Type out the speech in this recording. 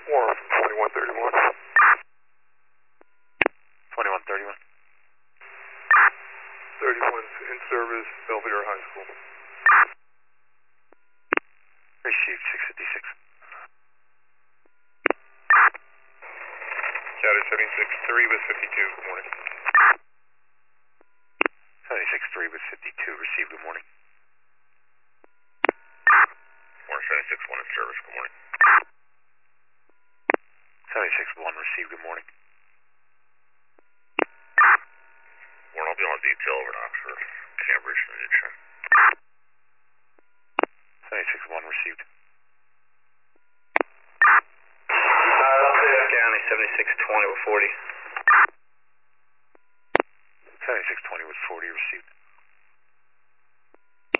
Warren from 2131. 2131. 31's in service, Belvedere High School. Received 656. Chatter 76-3 with 52, good morning. 76-3 with 52, received, good morning. Warren 76-1 in service, good morning. 76-1, received, good morning. Warren, I'll be on detail over to Oxford, Cambridge, New Hampshire. 76-1, received. Update County 76-20 with 40.